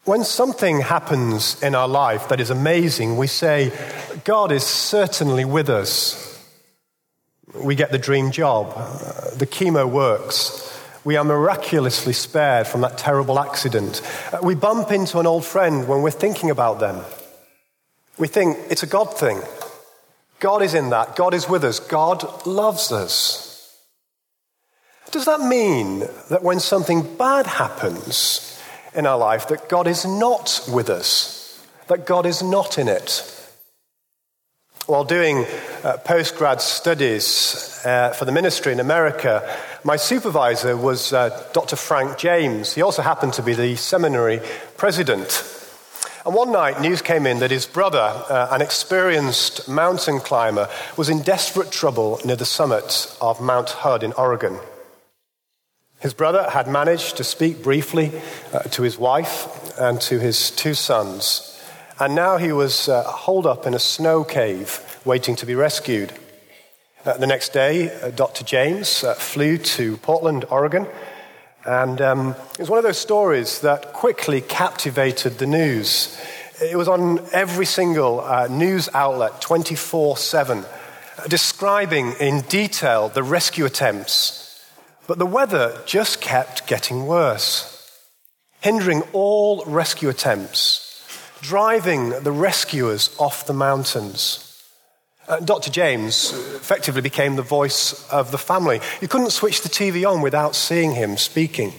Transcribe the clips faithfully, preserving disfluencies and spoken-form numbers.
When something happens in our life that is amazing, we say, God is certainly with us. We get the dream job. Uh, the chemo works. We are miraculously spared from that terrible accident. Uh, we bump into an old friend when we're thinking about them. We think it's a God thing. God is in that. God is with us. God loves us. Does that mean that when something bad happens in our life, that God is not with us, that God is not in it? While doing uh, postgrad studies uh, for the ministry in America, my supervisor was uh, Doctor Frank James. He also happened to be the seminary president. And one night, news came in that his brother, uh, an experienced mountain climber, was in desperate trouble near the summit of Mount Hood in Oregon. His brother had managed to speak briefly uh, to his wife and to his two sons, and now he was uh, holed up in a snow cave waiting to be rescued. Uh, the next day, uh, Doctor James uh, flew to Portland, Oregon, and um, it was one of those stories that quickly captivated the news. It was on every single uh, news outlet, twenty-four seven, uh, describing in detail the rescue attempts. But the weather just kept getting worse, hindering all rescue attempts, driving the rescuers off the mountains. Uh, Doctor James effectively became the voice of the family. You couldn't switch the T V on without seeing him speaking.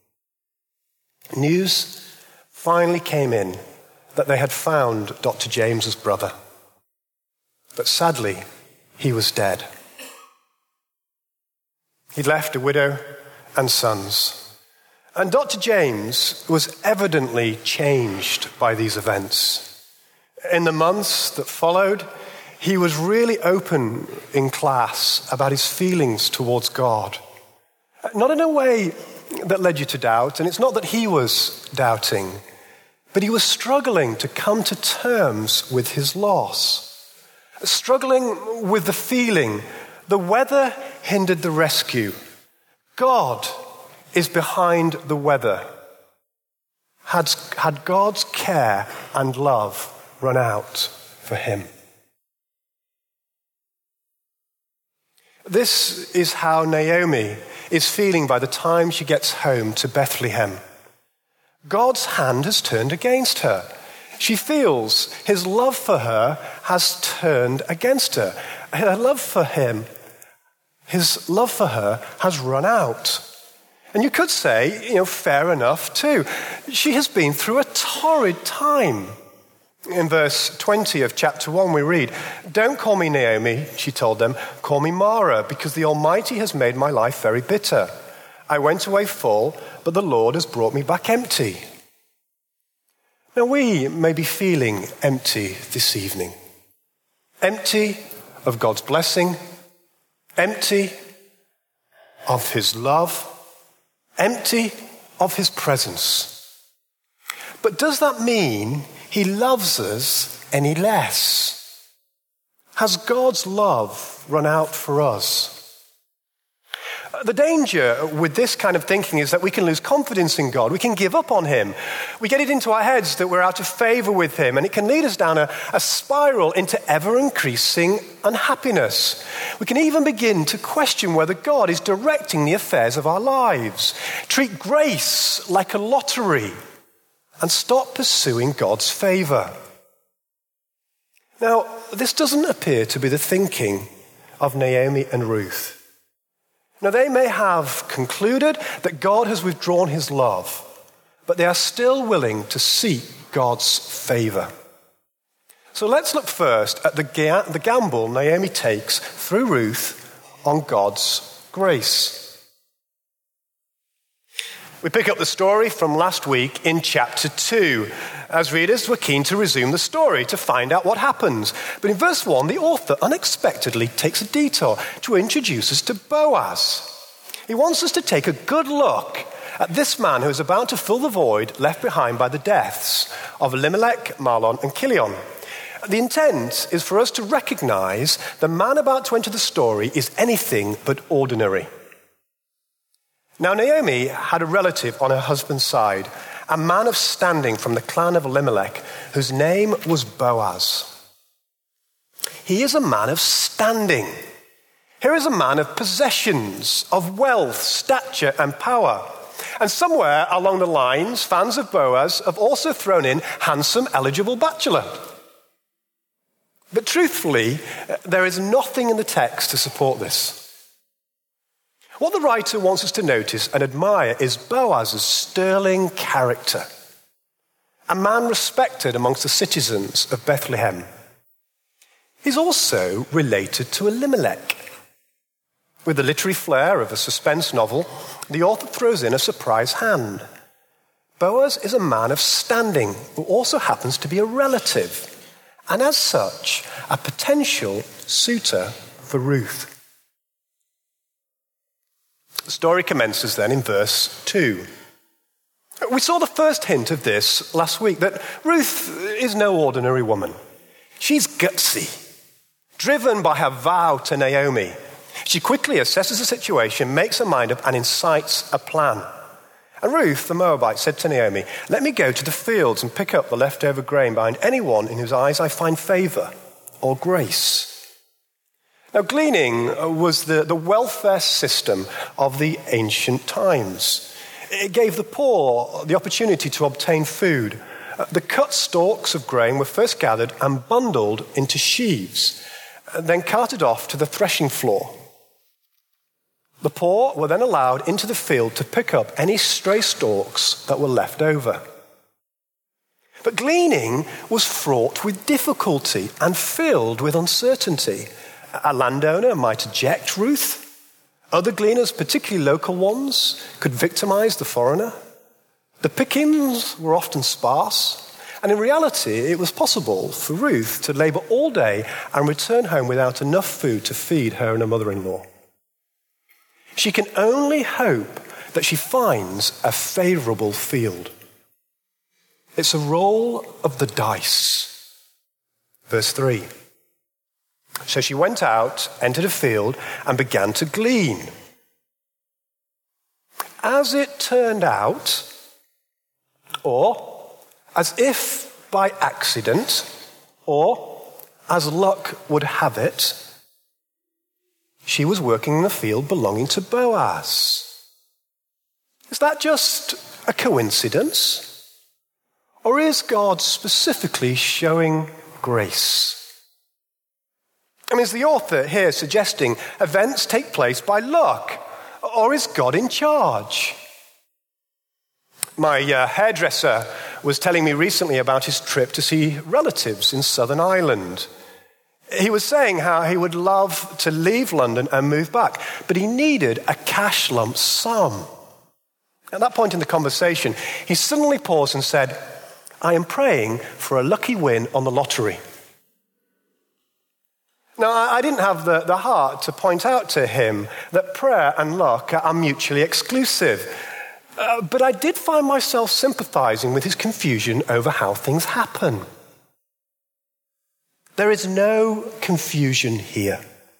News finally came in that they had found Doctor James's brother. But sadly, he was dead. He'd left a widow and sons. And Doctor James was evidently changed by these events. In the months that followed, he was really open in class about his feelings towards God. Not in a way that led you to doubt, and it's not that he was doubting, but he was struggling to come to terms with his loss, struggling with the feeling the weather hindered the rescue. God is behind the weather. Had, had God's care and love run out for him? This is how Naomi is feeling by the time she gets home to Bethlehem. God's hand has turned against her. She feels his love for her has turned against her. Her love for him, his love for her has run out. And you could say, you know, fair enough too. She has been through a torrid time. In verse twenty of chapter one we read, "Don't call me Naomi," she told them, "call me Mara, because the Almighty has made my life very bitter. I went away full, but the Lord has brought me back empty." Now we may be feeling empty this evening. Empty of God's blessing, empty of his love, empty of his presence. But does that mean he loves us any less? Has God's love run out for us? The danger with this kind of thinking is that we can lose confidence in God. We can give up on him. We get it into our heads that we're out of favor with him, and it can lead us down a, a spiral into ever-increasing unhappiness. We can even begin to question whether God is directing the affairs of our lives, treat grace like a lottery, and stop pursuing God's favor. Now, this doesn't appear to be the thinking of Naomi and Ruth. Now, they may have concluded that God has withdrawn his love, but they are still willing to seek God's favor. So let's look first at the, ga- the gamble Naomi takes through Ruth on God's grace. We pick up the story from last week in chapter two. As readers, we're keen to resume the story to find out what happens. But in verse one, the author unexpectedly takes a detour to introduce us to Boaz. He wants us to take a good look at this man who is about to fill the void left behind by the deaths of Elimelech, Mahlon, and Chilion. The intent is for us to recognize the man about to enter the story is anything but ordinary. Now, Naomi had a relative on her husband's side, a man of standing from the clan of Elimelech, whose name was Boaz. He is a man of standing. Here is a man of possessions, of wealth, stature, and power. And somewhere along the lines, fans of Boaz have also thrown in handsome, eligible bachelor. But truthfully, there is nothing in the text to support this. What the writer wants us to notice and admire is Boaz's sterling character, a man respected amongst the citizens of Bethlehem. He's also related to Elimelech. With the literary flair of a suspense novel, the author throws in a surprise hand. Boaz is a man of standing who also happens to be a relative, and as such, a potential suitor for Ruth. The story commences then in verse two. We saw the first hint of this last week, that Ruth is no ordinary woman. She's gutsy, driven by her vow to Naomi. She quickly assesses the situation, makes her mind up, and incites a plan. And Ruth, the Moabite, said to Naomi, "Let me go to the fields and pick up the leftover grain behind anyone in whose eyes I find favor or grace." Now, gleaning was the, the welfare system of the ancient times. It gave the poor the opportunity to obtain food. The cut stalks of grain were first gathered and bundled into sheaves, then carted off to the threshing floor. The poor were then allowed into the field to pick up any stray stalks that were left over. But gleaning was fraught with difficulty and filled with uncertainty. A landowner might eject Ruth. Other gleaners, particularly local ones, could victimize the foreigner. The pickings were often sparse, and in reality, it was possible for Ruth to labor all day and return home without enough food to feed her and her mother-in-law. She can only hope that she finds a favorable field. It's a roll of the dice. Verse three. So she went out, entered a field, and began to glean. As it turned out, or as if by accident, or as luck would have it, she was working in the field belonging to Boaz. Is that just a coincidence? Or is God specifically showing grace? I mean, is the author here suggesting events take place by luck? Or is God in charge? My uh, hairdresser was telling me recently about his trip to see relatives in Southern Ireland. He was saying how he would love to leave London and move back, but he needed a cash lump sum. At that point in the conversation, he suddenly paused and said, "I am praying for a lucky win on the lottery." Now, I didn't have the, the heart to point out to him that prayer and luck are mutually exclusive. Uh, but I did find myself sympathizing with his confusion over how things happen. There is no confusion here.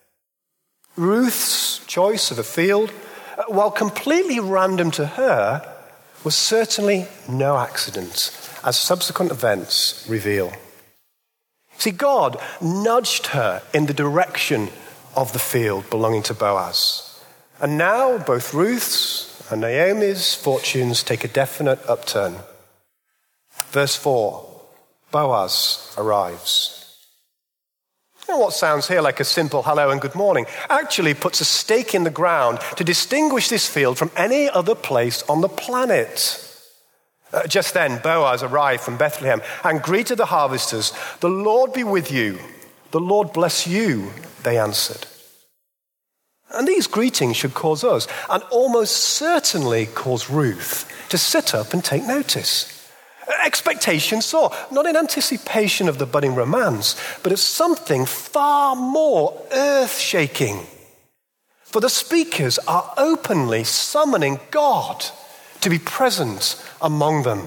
Ruth's choice of a field, while completely random to her, was certainly no accident, as subsequent events reveal. See, God nudged her in the direction of the field belonging to Boaz. And now both Ruth's and Naomi's fortunes take a definite upturn. Verse four, Boaz arrives. Now, what sounds here like a simple hello and good morning actually puts a stake in the ground to distinguish this field from any other place on the planet. Uh, just then, Boaz arrived from Bethlehem and greeted the harvesters. "The Lord be with you. The Lord bless you," they answered. And these greetings should cause us, and almost certainly cause Ruth, to sit up and take notice. Expectation soar, not in anticipation of the budding romance, but of something far more earth-shaking. For the speakers are openly summoning God to be present among them.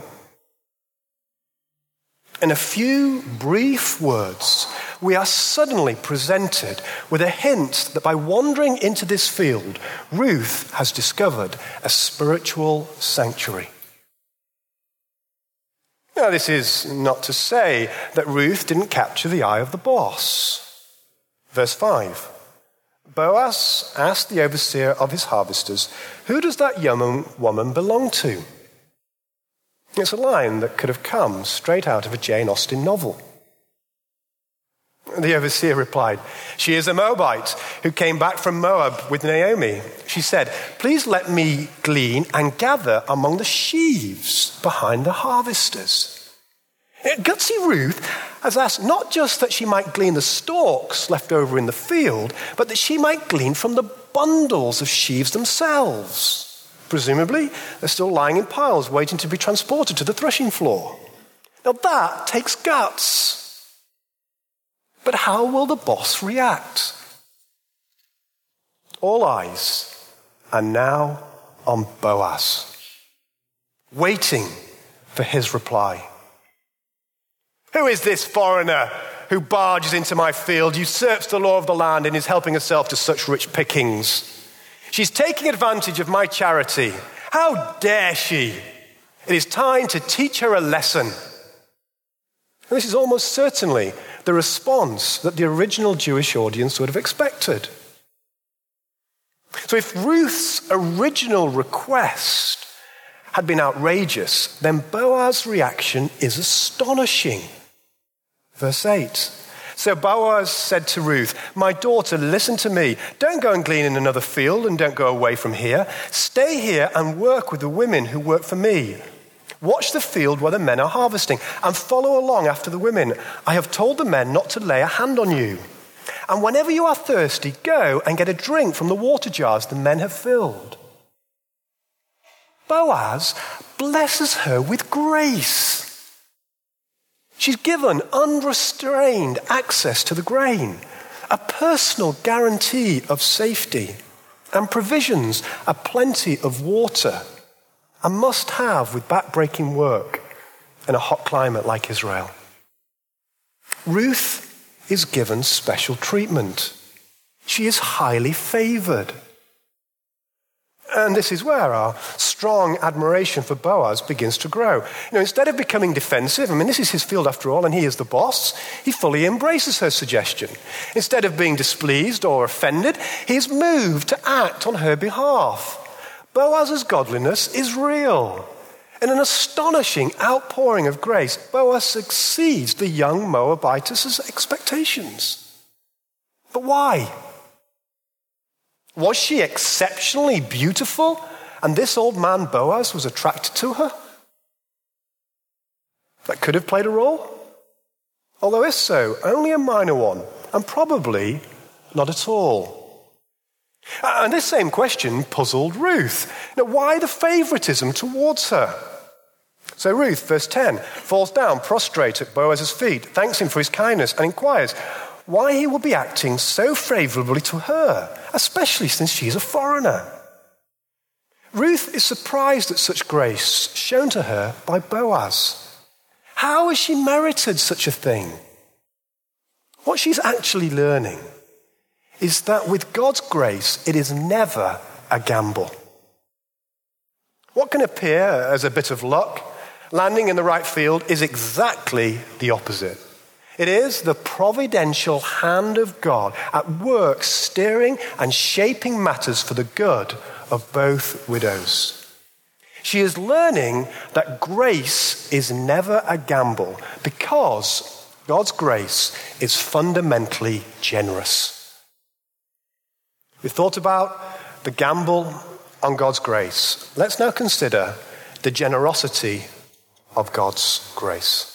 In a few brief words, we are suddenly presented with a hint that by wandering into this field, Ruth has discovered a spiritual sanctuary. Now, this is not to say that Ruth didn't capture the eye of the boss. Verse five. Boaz asked the overseer of his harvesters, "Who does that young woman belong to?" It's a line that could have come straight out of a Jane Austen novel. The overseer replied, "She is a Moabite who came back from Moab with Naomi. She said, 'Please let me glean and gather among the sheaves behind the harvesters.'" Gutsy Ruth has asked not just that she might glean the stalks left over in the field, but that she might glean from the bundles of sheaves themselves. Presumably, they're still lying in piles waiting to be transported to the threshing floor. Now that takes guts. But how will the boss react? All eyes are now on Boaz, waiting for his reply. "Who is this foreigner who barges into my field, usurps the law of the land, and is helping herself to such rich pickings? She's taking advantage of my charity. How dare she? It is time to teach her a lesson." And this is almost certainly the response that the original Jewish audience would have expected. So if Ruth's original request had been outrageous, then Boaz's reaction is astonishing. Verse eight. So Boaz said to Ruth, "My daughter, listen to me. Don't go and glean in another field and don't go away from here. Stay here and work with the women who work for me. Watch the field where the men are harvesting and follow along after the women. I have told the men not to lay a hand on you. And whenever you are thirsty, go and get a drink from the water jars the men have filled." Boaz blesses her with grace. She's given unrestrained access to the grain, a personal guarantee of safety, and provisions, a plenty of water, a must-have with back-breaking work in a hot climate like Israel. Ruth is given special treatment. She is highly favored. And this is where our strong admiration for Boaz begins to grow. You know, instead of becoming defensive, I mean, this is his field after all, and he is the boss, he fully embraces her suggestion. Instead of being displeased or offended, he is moved to act on her behalf. Boaz's godliness is real. In an astonishing outpouring of grace, Boaz exceeds the young Moabitess' expectations. But why? Was she exceptionally beautiful, and this old man Boaz was attracted to her? That could have played a role. Although if so, only a minor one, and probably not at all. And this same question puzzled Ruth. Now, why the favoritism towards her? So Ruth, verse ten, falls down prostrate at Boaz's feet, thanks him for his kindness, and inquires why he will be acting so favorably to her, especially since she's a foreigner. Ruth is surprised at such grace shown to her by Boaz. How has she merited such a thing? What she's actually learning is that with God's grace, it is never a gamble. What can appear as a bit of luck, landing in the right field, is exactly the opposite. It is the providential hand of God at work steering and shaping matters for the good of both widows. She is learning that grace is never a gamble because God's grace is fundamentally generous. We've thought about the gamble on God's grace. Let's now consider the generosity of God's grace.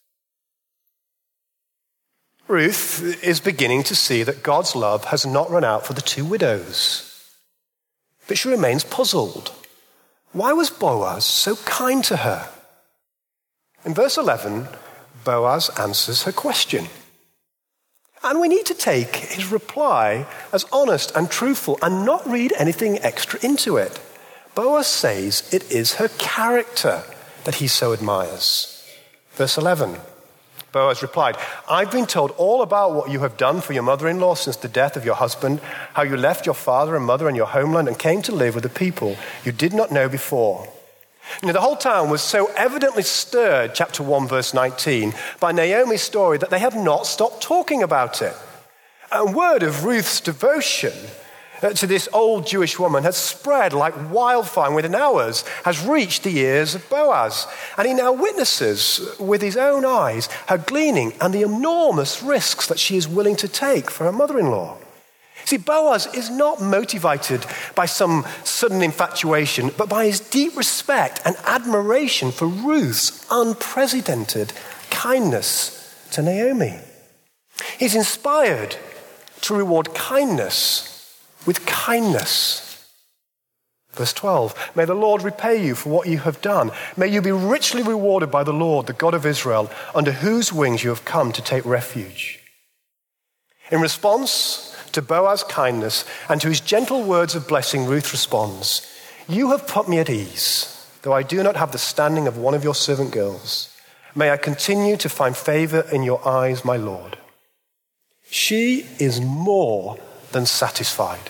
Ruth is beginning to see that God's love has not run out for the two widows. But she remains puzzled. Why was Boaz so kind to her? In verse eleven, Boaz answers her question. And we need to take his reply as honest and truthful and not read anything extra into it. Boaz says it is her character that he so admires. Verse eleven, Boaz replied, "I've been told all about what you have done for your mother-in-law since the death of your husband, how you left your father and mother and your homeland and came to live with a people you did not know before. You know, the whole town was so evidently stirred, chapter one, verse nineteen, by Naomi's story that they have not stopped talking about it. A word of Ruth's devotion to this old Jewish woman has spread like wildfire, and within hours has reached the ears of Boaz. And he now witnesses with his own eyes her gleaning and the enormous risks that she is willing to take for her mother-in-law. See, Boaz is not motivated by some sudden infatuation, but by his deep respect and admiration for Ruth's unprecedented kindness to Naomi. He's inspired to reward kindness with kindness. Verse twelve, may the Lord repay you for what you have done. May you be richly rewarded by the Lord, the God of Israel, under whose wings you have come to take refuge. In response to Boaz's kindness and to his gentle words of blessing, Ruth responds, you have put me at ease, though I do not have the standing of one of your servant girls. May I continue to find favor in your eyes, my Lord. She is more than satisfied.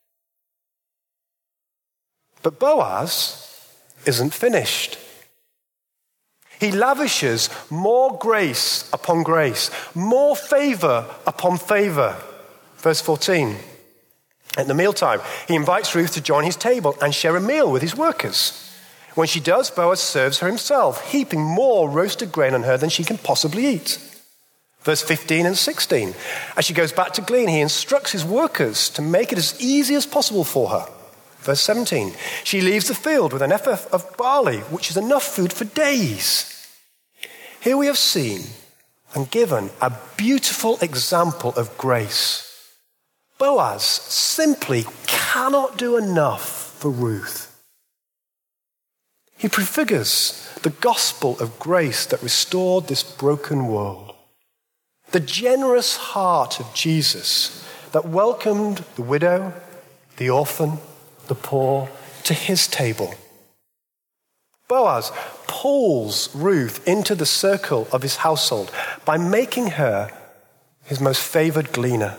But Boaz isn't finished. He lavishes more grace upon grace, more favor upon favor. Verse fourteen, at the mealtime, he invites Ruth to join his table and share a meal with his workers. When she does, Boaz serves her himself, heaping more roasted grain on her than she can possibly eat. Verse fifteen and sixteen, as she goes back to glean, he instructs his workers to make it as easy as possible for her. Verse seventeen, she leaves the field with an ephah of barley, which is enough food for days. Here we have seen and given a beautiful example of grace. Boaz simply cannot do enough for Ruth. He prefigures the gospel of grace that restored this broken world. The generous heart of Jesus that welcomed the widow, the orphan, the poor to his table. Boaz pulls Ruth into the circle of his household by making her his most favored gleaner.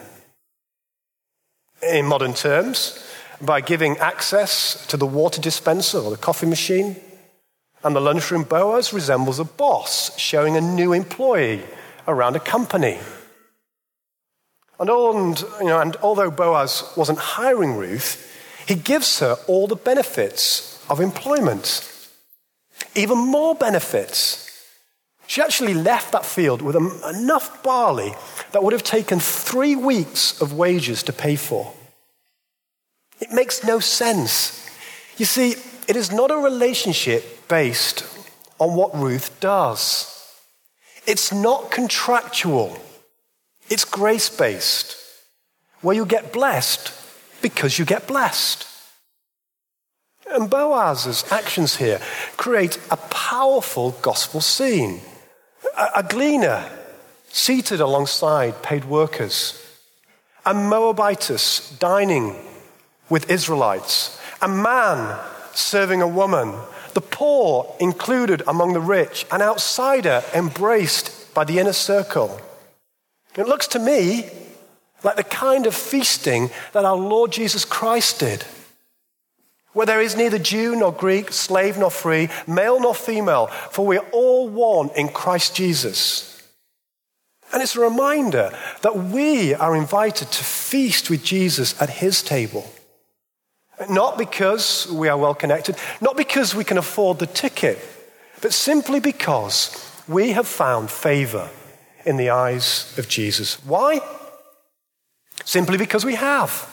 In modern terms, by giving access to the water dispenser or the coffee machine, and the lunchroom, Boaz resembles a boss showing a new employee around a company. And, and, you know, and although Boaz wasn't hiring Ruth, he gives her all the benefits of employment. Even more benefits. She actually left that field with enough barley that would have taken three weeks of wages to pay for. It makes no sense. You see, it is not a relationship based on what Ruth does. It's not contractual. It's grace-based, where you get blessed because you get blessed. And Boaz's actions here create a powerful gospel scene. A, a gleaner seated alongside paid workers, a Moabitess dining with Israelites, a man serving a woman, the poor included among the rich, an outsider embraced by the inner circle. It looks to me like the kind of feasting that our Lord Jesus Christ did, where there is neither Jew nor Greek, slave nor free, male nor female, for we are all one in Christ Jesus. And it's a reminder that we are invited to feast with Jesus at his table. Not because we are well connected, not because we can afford the ticket, but simply because we have found favor in the eyes of Jesus. Why? Simply because we have.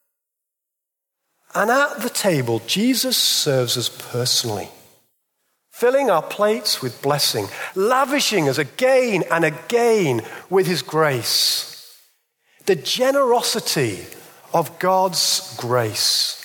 And at the table, Jesus serves us personally, filling our plates with blessing, lavishing us again and again with his grace. The generosity of God's grace.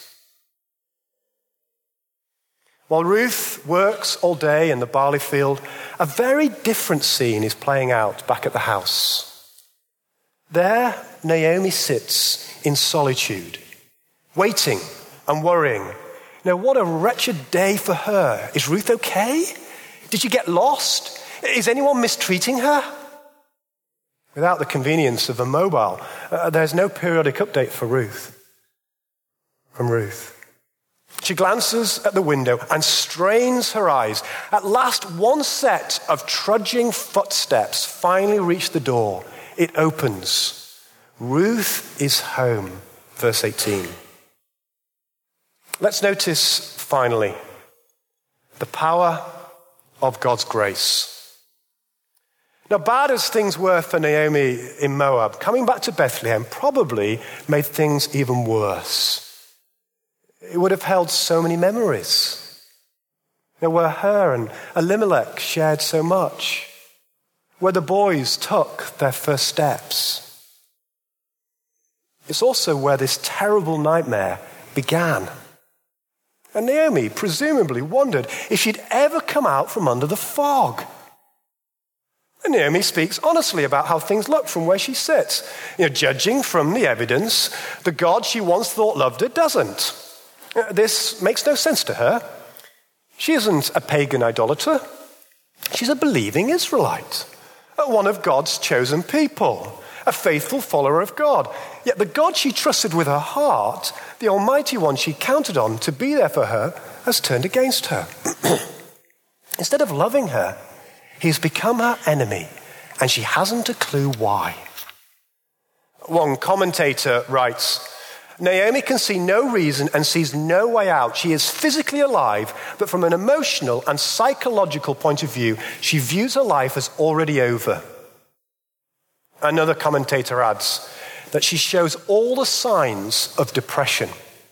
While Ruth works all day in the barley field, a very different scene is playing out back at the house. There, Naomi sits in solitude, waiting and worrying. Now, what a wretched day for her. Is Ruth okay? Did she get lost? Is anyone mistreating her? Without the convenience of a mobile, uh, there's no periodic update for Ruth. From Ruth. She glances at the window and strains her eyes. At last, one set of trudging footsteps finally reach the door. It opens. Ruth is home. Verse eighteen. Let's notice, finally, the power of God's grace. Now, bad as things were for Naomi in Moab, coming back to Bethlehem probably made things even worse. It would have held so many memories. You know, where her and Elimelech shared so much. Where the boys took their first steps. It's also where this terrible nightmare began. And Naomi presumably wondered if she'd ever come out from under the fog. And Naomi speaks honestly about how things look from where she sits. You know, judging from the evidence, the God she once thought loved her doesn't. This makes no sense to her. She isn't a pagan idolater. She's a believing Israelite, one of God's chosen people, a faithful follower of God. Yet the God she trusted with her heart, the Almighty One she counted on to be there for her, has turned against her. Instead of loving her, he's become her enemy, and she hasn't a clue why. One commentator writes, Naomi can see no reason and sees no way out. She is physically alive, but from an emotional and psychological point of view, she views her life as already over. Another commentator adds that she shows all the signs of depression.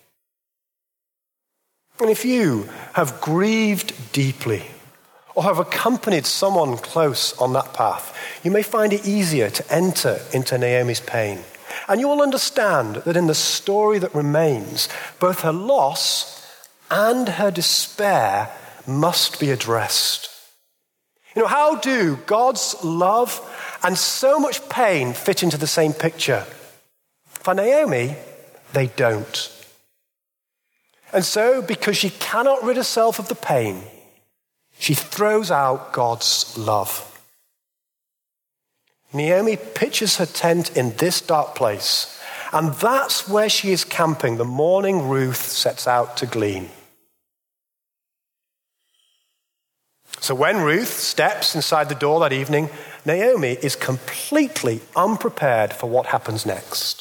And if you have grieved deeply or have accompanied someone close on that path, you may find it easier to enter into Naomi's pain. And you will understand that in the story that remains, both her loss and her despair must be addressed. You know, how do God's love and so much pain fit into the same picture? For Naomi, they don't. And so, because she cannot rid herself of the pain, she throws out God's love. Naomi pitches her tent in this dark place, and that's where she is camping the morning Ruth sets out to glean. So when Ruth steps inside the door that evening, Naomi is completely unprepared for what happens next.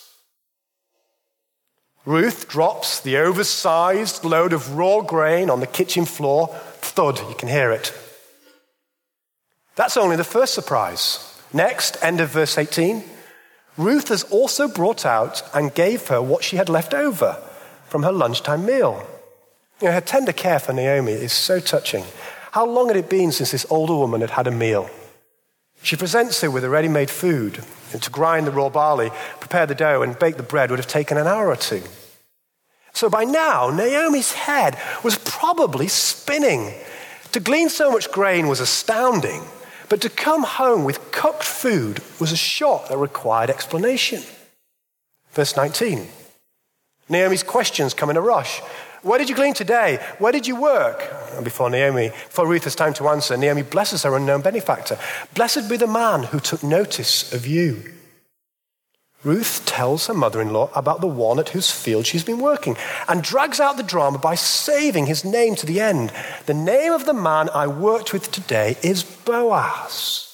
Ruth drops the oversized load of raw grain on the kitchen floor. Thud, you can hear it. That's only the first surprise. Next, end of verse eighteen, Ruth has also brought out and gave her what she had left over from her lunchtime meal. You know, her tender care for Naomi is so touching. How long had it been since this older woman had had a meal? She presents her with a ready-made food. And to grind the raw barley, prepare the dough, and bake the bread would have taken an hour or two. So by now, Naomi's head was probably spinning. To glean so much grain was astounding, but to come home with cooked food was a shock that required explanation. Verse nineteen. Naomi's questions come in a rush. Where did you glean today? Where did you work? And before Naomi, before Ruth has time to answer, Naomi blesses her unknown benefactor. Blessed be the man who took notice of you. Ruth tells her mother-in-law about the one at whose field she's been working and drags out the drama by saving his name to the end. The name of the man I worked with today is Boaz.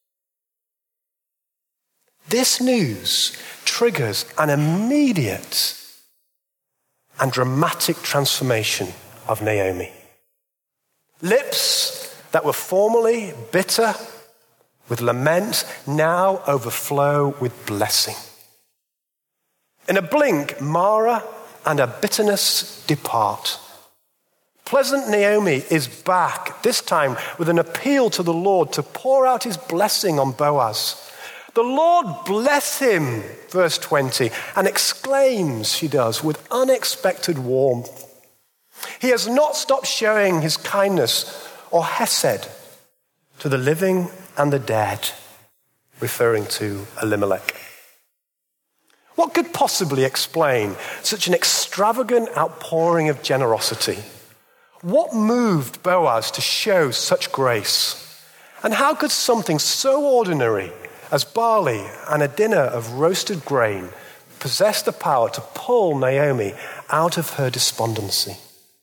This news triggers an immediate and dramatic transformation of Naomi. Lips that were formerly bitter with lament now overflow with blessing. In a blink, Mara and her bitterness depart. Pleasant Naomi is back, this time with an appeal to the Lord to pour out his blessing on Boaz. The Lord bless him, verse twenty, and exclaims, she does, with unexpected warmth. He has not stopped showing his kindness or hesed to the living and the dead, referring to Elimelech. What could possibly explain such an extravagant outpouring of generosity? What moved Boaz to show such grace? And how could something so ordinary as barley and a dinner of roasted grain possess the power to pull Naomi out of her despondency?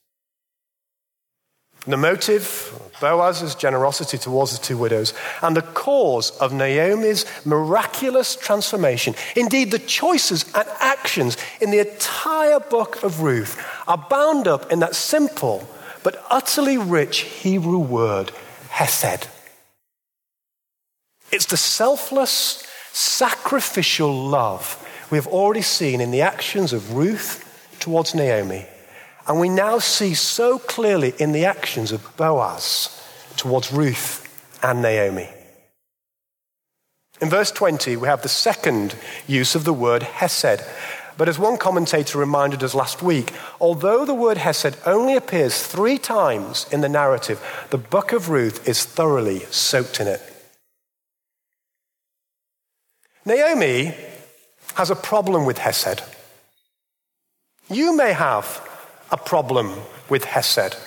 The motive, Boaz's generosity towards the two widows, and the cause of Naomi's miraculous transformation, indeed the choices and actions in the entire book of Ruth, are bound up in that simple but utterly rich Hebrew word, hesed. It's the selfless, sacrificial love we have already seen in the actions of Ruth towards Naomi, and we now see so clearly in the actions of Boaz towards Ruth and Naomi. In verse twenty, we have the second use of the word hesed. But as one commentator reminded us last week, although the word hesed only appears three times in the narrative, the book of Ruth is thoroughly soaked in it. Naomi has a problem with hesed. You may have a problem with hesed.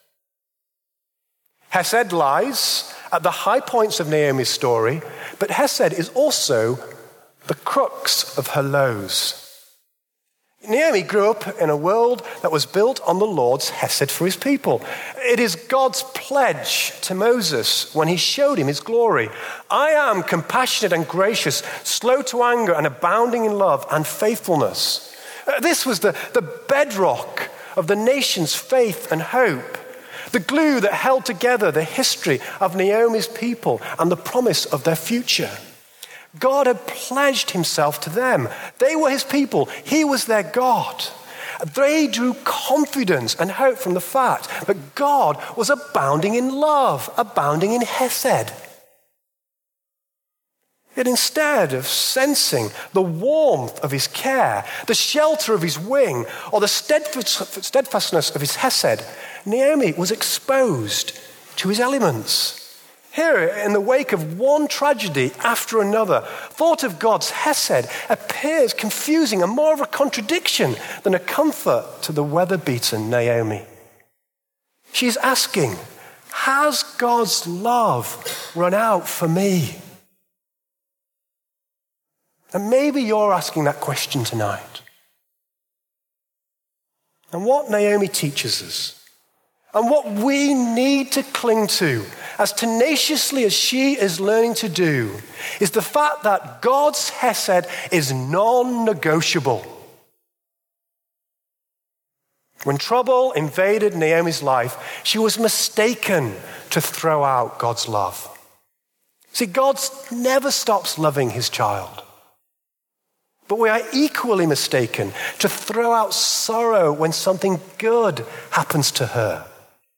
Hesed lies at the high points of Naomi's story, but hesed is also the crux of her lows. Naomi grew up in a world that was built on the Lord's hesed for his people. It is God's pledge to Moses when he showed him his glory. I am compassionate and gracious, slow to anger and abounding in love and faithfulness. This was the, the bedrock of the nation's faith and hope, the glue that held together the history of Naomi's people and the promise of their future. God had pledged himself to them. They were his people. He was their God. They drew confidence and hope from the fact that God was abounding in love, abounding in hesed. Yet instead of sensing the warmth of his care, the shelter of his wing, or the steadfastness of his hesed, Naomi was exposed to his elements. Here, in the wake of one tragedy after another, thought of God's hesed appears confusing and more of a contradiction than a comfort to the weather-beaten Naomi. She's asking, has God's love run out for me? And maybe you're asking that question tonight. And what Naomi teaches us, and what we need to cling to as tenaciously as she is learning to do, is the fact that God's hesed is non-negotiable. When trouble invaded Naomi's life, she was mistaken to throw out God's love. See, God never stops loving his child. But we are equally mistaken to throw out sorrow when something good happens to her.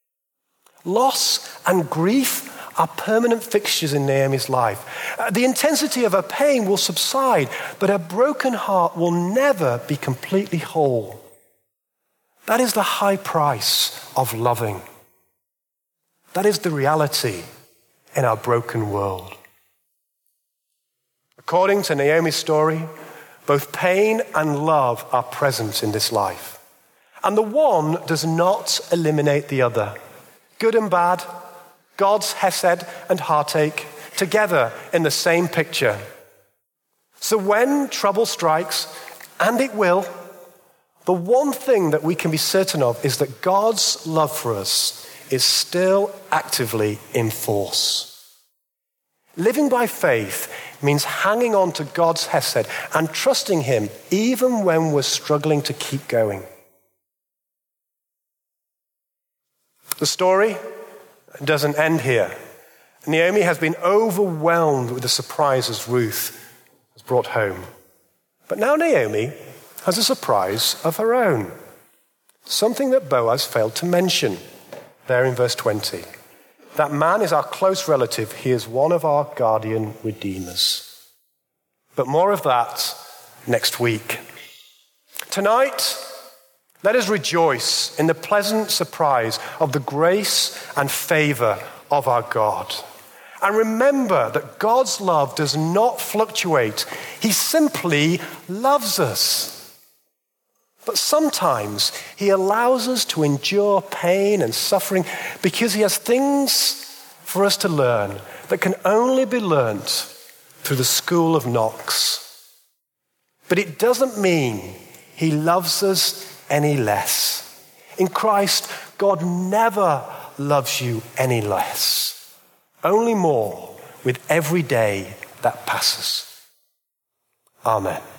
Loss and grief are permanent fixtures in Naomi's life. Uh, the intensity of her pain will subside, but her broken heart will never be completely whole. That is the high price of loving. That is the reality in our broken world. According to Naomi's story, both pain and love are present in this life. And the one does not eliminate the other. Good and bad, God's hesed and heartache, together in the same picture. So when trouble strikes, and it will, the one thing that we can be certain of is that God's love for us is still actively in force. Living by faith means hanging on to God's hesed and trusting him even when we're struggling to keep going. The story doesn't end here. Naomi has been overwhelmed with the surprises Ruth has brought home. But now Naomi has a surprise of her own. Something that Boaz failed to mention there in verse twenty. That man is our close relative. He is one of our guardian redeemers. But more of that next week. Tonight, let us rejoice in the pleasant surprise of the grace and favor of our God. And remember that God's love does not fluctuate. He simply loves us. But sometimes he allows us to endure pain and suffering because he has things for us to learn that can only be learnt through the school of Knox. But it doesn't mean he loves us any less. In Christ, God never loves you any less, only more with every day that passes. Amen.